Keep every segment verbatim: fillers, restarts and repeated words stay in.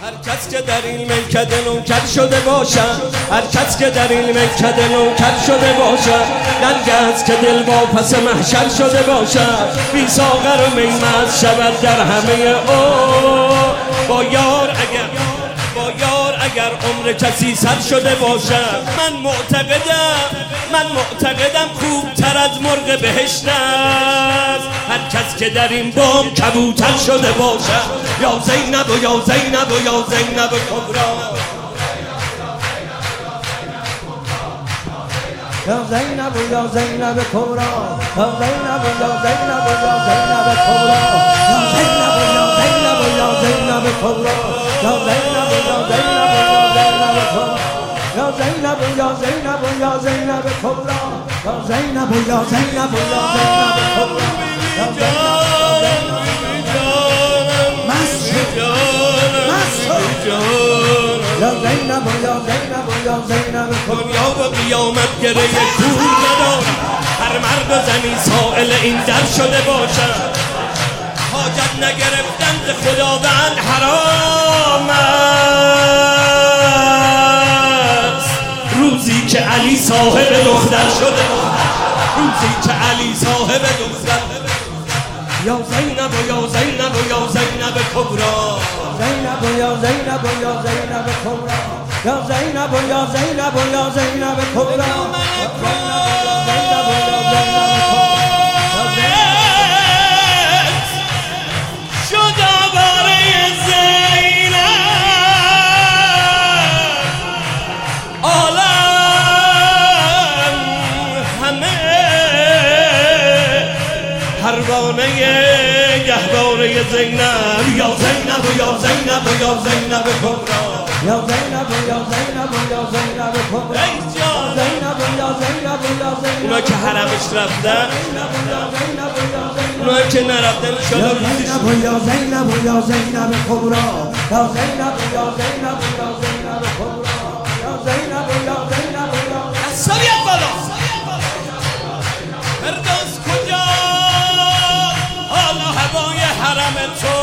هر کس که در این میکده نوکر شده باشد، هر کس که در این میکده نوکر شده باشد، نرگس که دل با پس محشر شده باشد، بی ساغر و می مست شود در همه او. با یار اگر با یار اگر عمر کسی سر شده باشد، من معتقدم من معتقدم خوبتر از مرغ بهشت است هر کس که در این بام کبوتر شده باشد. یا زینب و یا زینب و یا زینب کبرا، یا زینب و یا زینب کبرا، یا زینب و یا زینب و یا زینب کبرا، یا زینب و یا زینب و یا زینب کبرا، یا زینب و یا زینب و یا زینب کبرا، یا زینب و یا زینب و یا زینب کبرا، یا زینب و یا زینب و یا زینب کبرا، یا زینب یا زینب و یا زینب و یا زینب دنیا و قیامت گره کور ندارد، هر مرد و زنی سائل این در شده باشد. حاجت نگرفتن ز خداوند حرام است، روزی که علی صاحب دختر شده باشد، روزی که علی صاحب دختر. یا زینب و یا زینب و یا زینب کبرا، زینب و یا زینب و یا زینب کبرا، یا زینب و یا زینب و یا زینب کبرا، شد آواره زینب عالم همه پروانه گهواره زینب. یا زینب و یا زینب و یا زینب کبرا، یا زینب و یا زینب و یا زینب کبرا، زینب و یا زینب و یا زینب. اونا که حرمش رفتن، اونا که نرفتن شده یا زینب و یا زینب و یا زینب کبرا، یا زینب و یا زینب و یا زینب کبرا، یا زینب و یا زینب و یا اصابیت بالا. فردوس کجا حال و هوای حرم تو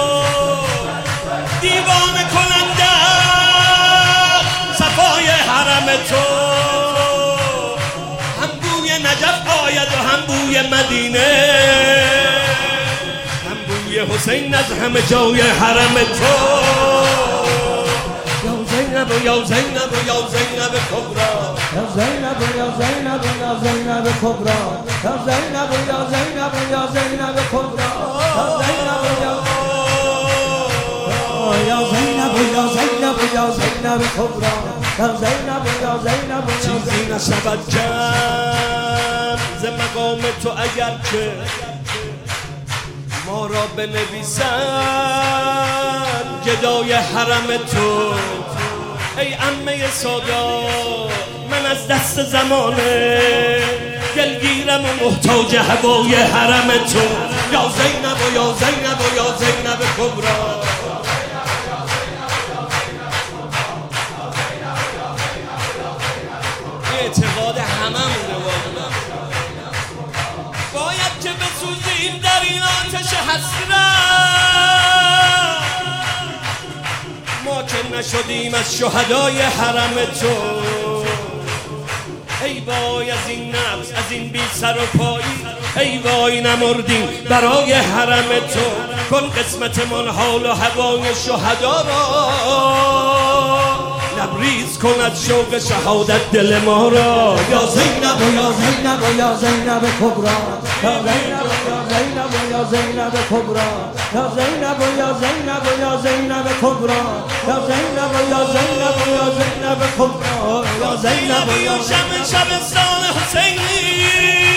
دیوانه کننده صفای حرم تو، هم بوی نجف آید و هم بوی مدینه، هم بوی حسین از همه جای حرم تو. یا زینب و یا زینب و یا زینب کبرا، یا زینب و یا زینب و یا زینب کبرا، یا زینب و یا زینب و یا زینب کبرا، یا زینب و یا یا زینب و یا زینب و یا زینب کبرا، یا زینب و یا زینب و یا چیزی نشود کم ز مقام تو اگر که ما را بنویسن گدای حرم تو. ای عمه سادات من از دست زمانه دلگیرم و محتاج هوای حرم تو. یا زینب و یا زینب و یا زینب کبرا، اعتقاد هممونه واقعا. باید که بسوزیم در این آتش حسرت، ما که نشدیم از شهدای حرم تو. ای وای از این نفس از این بی سر و پایی، ای وای نمردیم برای حرم تو. کن قسمتمان حال و هوای شهدا را، لبریز کن از شوق شهادت دل ما را. یا زینب و یا زینب و یا زینب کبرا، یا زینب و یا زینب و یا زینب کبرا، یا زینب و یا زینب و یا زینب کبرا، یا زینب و یا زینب و یا زینب کبرا، یا زینب و یا شب شبستان حسینی.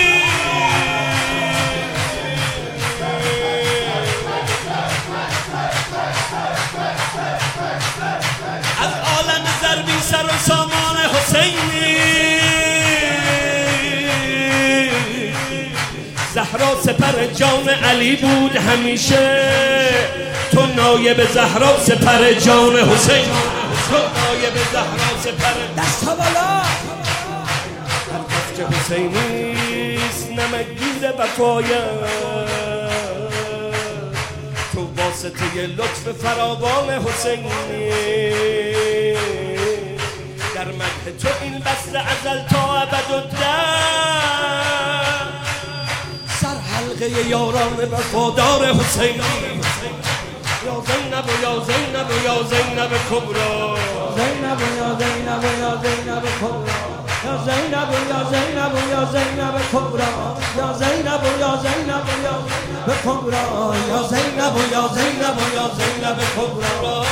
از عالم ضربی سر و سامان حسینی، زهرا سپر جان علی بود همیشه، تو نایب زهرا سپر جان حسین، تو نایب زهرا سپر. دست بالا. هر کس که حسینیست نمکگیر وفایت، تو با واسطه لطف فراوان حسینی در مدح تو این بسر ازل تا ابد و در سر حلقه یاران وفادار حسینی یا زینب و یا زینب و یا زینب کبرا زینب و یا زینب و یا زینب کبرا یا زینب و یا زینب و یا زینب کبرا یا زینب و یا زینب و یا زینب کبرا یا زینب و یا زینب و یا زینب کبرا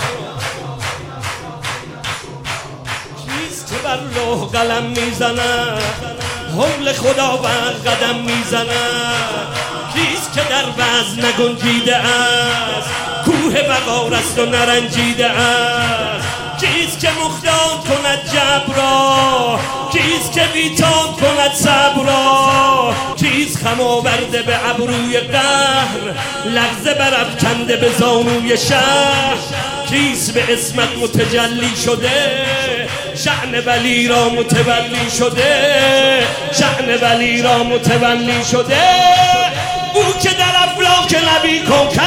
کیست که بر لوح قلم میزند حمل خداوند قدم میزند کیست که در وزن نگنجیده است کوه وقار است و نرنجیده است کیست که مختار کند جبر را کیست که بیتاب کند صبر را کیست خم آورده به ابروی قهر لغزه برافکنده به زانوی شهر کیست به اسمت متجلی شده شأن ولی را متولی شده شأن ولی را متولی شده او که در افلاک نبی کوکب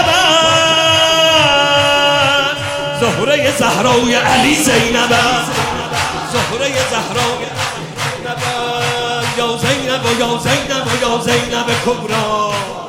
است زهره زهرای علی زینب است زهره زهرای زینب یا زینب و یا زینب و یا زینب کبرا